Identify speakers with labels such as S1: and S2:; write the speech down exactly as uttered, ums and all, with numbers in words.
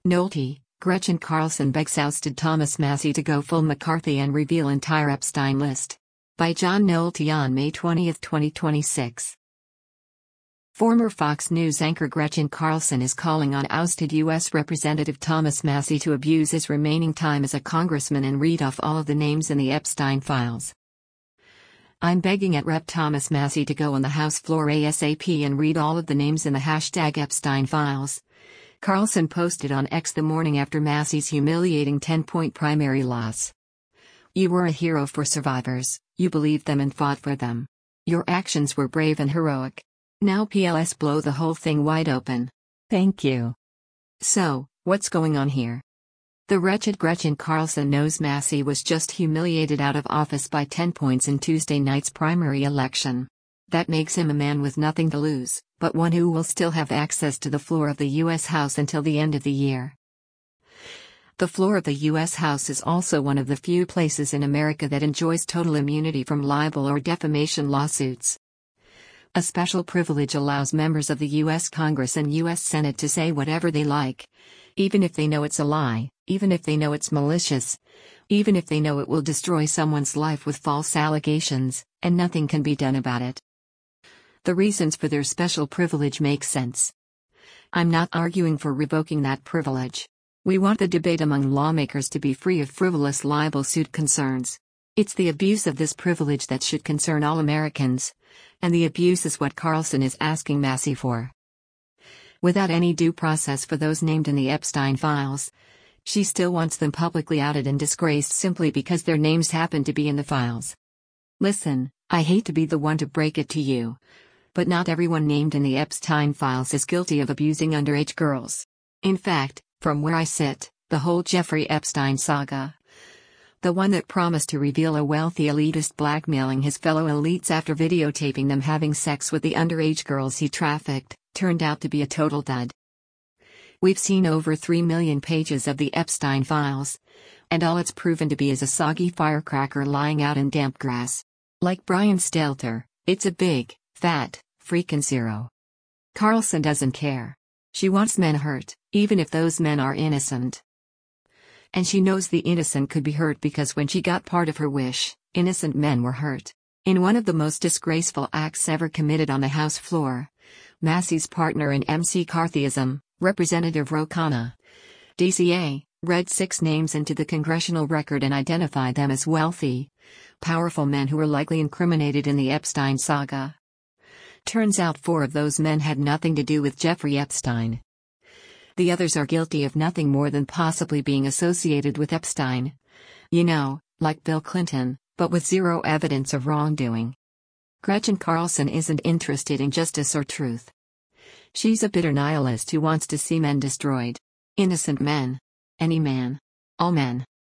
S1: Nolte, Gretchen Carlson begs ousted Thomas Massie to go full McCarthy and reveal entire Epstein list. By John Nolte on May twentieth, twenty twenty-six. Former Fox News anchor Gretchen Carlson is calling on ousted U S Representative Thomas Massie to abuse his remaining time as a congressman and read off all of the names in the Epstein files. I'm begging at Representative Thomas Massie to go on the House floor ASAP and read all of the names in the hashtag Epstein files. Carlson posted on X the morning after Massie's humiliating ten-point primary loss. You were a hero for survivors, you believed them and fought for them. Your actions were brave and heroic. Now P L S blow the whole thing wide open. Thank you. So, what's going on here? The wretched Gretchen Carlson knows Massie was just humiliated out of office by ten points in Tuesday night's primary election. That makes him a man with nothing to lose, but one who will still have access to the floor of the U S House until the end of the year. The floor of the U S House is also one of the few places in America that enjoys total immunity from libel or defamation lawsuits. A special privilege allows members of the U S Congress and U S Senate to say whatever they like, even if they know it's a lie, even if they know it's malicious, even if they know it will destroy someone's life with false allegations, and nothing can be done about it. The reasons for their special privilege make sense. I'm not arguing for revoking that privilege. We want the debate among lawmakers to be free of frivolous libel suit concerns. It's the abuse of this privilege that should concern all Americans, and the abuse is what Carlson is asking Massie for. Without any due process for those named in the Epstein files, she still wants them publicly outed and disgraced simply because their names happen to be in the files. Listen, I hate to be the one to break it to you, but not everyone named in the Epstein files is guilty of abusing underage girls. In fact, from where I sit, the whole Jeffrey Epstein saga, the one that promised to reveal a wealthy elitist blackmailing his fellow elites after videotaping them having sex with the underage girls he trafficked, turned out to be a total dud. We've seen over three million pages of the Epstein files, and all it's proven to be is a soggy firecracker lying out in damp grass. Like Brian Stelter, it's a big, fat, freaking zero. Carlson doesn't care. She wants men hurt, even if those men are innocent. And she knows the innocent could be hurt because when she got part of her wish, innocent men were hurt. In one of the most disgraceful acts ever committed on the House floor, Massie's partner in M C Carthyism, Representative Ro Khanna, D C A, read six names into the congressional record and identified them as wealthy, powerful men who were likely incriminated in the Epstein saga. Turns out four of those men had nothing to do with Jeffrey Epstein. The others are guilty of nothing more than possibly being associated with Epstein. You know, like Bill Clinton, but with zero evidence of wrongdoing. Gretchen Carlson isn't interested in justice or truth. She's a bitter nihilist who wants to see men destroyed. Innocent men. Any man. All men.